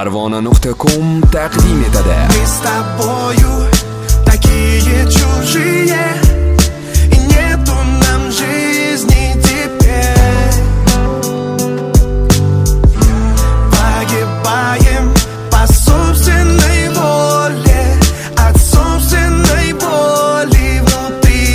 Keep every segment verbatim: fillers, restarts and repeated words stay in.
Parvona nuqta com taqdim etadi. Мы с тобою такие чужие, и нету нам жизни теперь. Погибаем по собственной воле, от собственной боли внутри.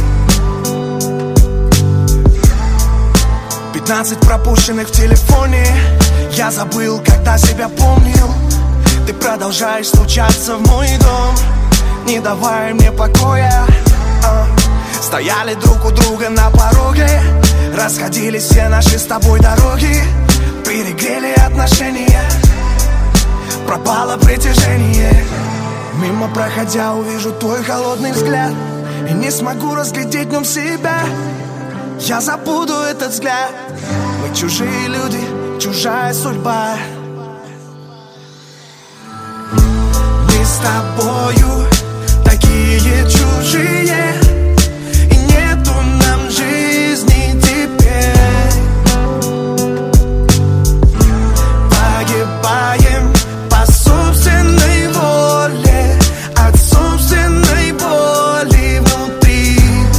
Пятнадцать пропущенных в телефоне. Я забыл, когда себя помнил. Ты продолжаешь стучаться в мой дом, не давая мне покоя. а. Стояли друг у друга на пороге, расходились все наши с тобой дороги. Перегрели отношения, пропало притяжение. Мимо проходя увижу твой холодный взгляд, и не смогу разглядеть в нем себя. Я забуду этот взгляд. Мы чужие люди, чужая судьба. Мы с тобою такие чужие, и нету нам жизни теперь. Погибаем по собственной воле, от собственной боли внутри.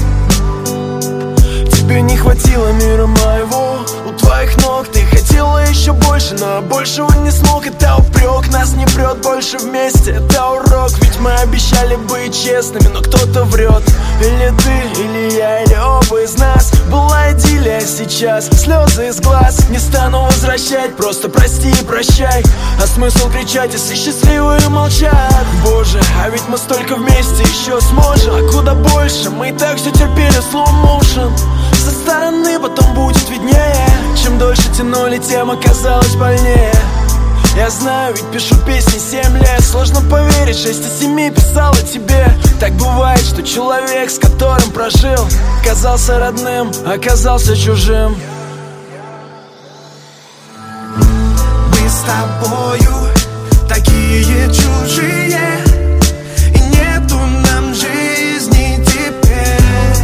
Тебе не хватило мира моего, у твоих ног ты хотела еще больше, но большего не смог. Это упрек, нас не прет больше вместе. Это урок, ведь мы обещали быть честными, но кто-то врет. Или ты, или я, или оба из нас. Была идиллия, сейчас слезы из глаз. Не стану возвращать, просто прости и прощай. А смысл кричать, если счастливые молчат? Боже, а ведь мы столько вместе еще сможем. А куда больше, мы и так все терпели, slow motion. Со стороны потом будет виднее. Чем дольше тянули, тем оказалось больнее. Я знаю, ведь пишу песни семь лет. Сложно поверить, шесть из семи писала тебе. Так бывает, что человек, с которым прожил, казался родным, оказался чужим. Мы с тобою такие чужие, и нету нам жизни теперь.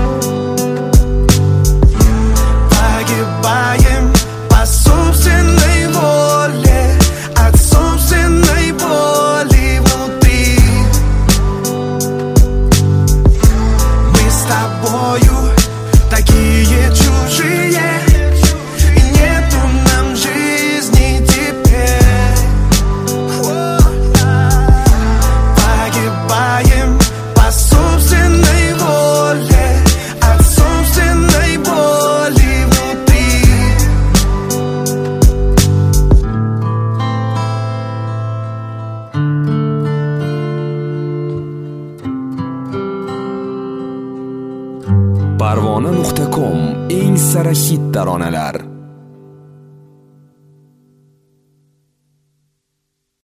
Погибаем по собственной воле, от собственной боли внутри. Мы с тобою такие чужие, и нету нам жизни теперь. Погибаем по собственной воле, от собственной боли внутри. Parvona nuqta com eng sara hit taronalar.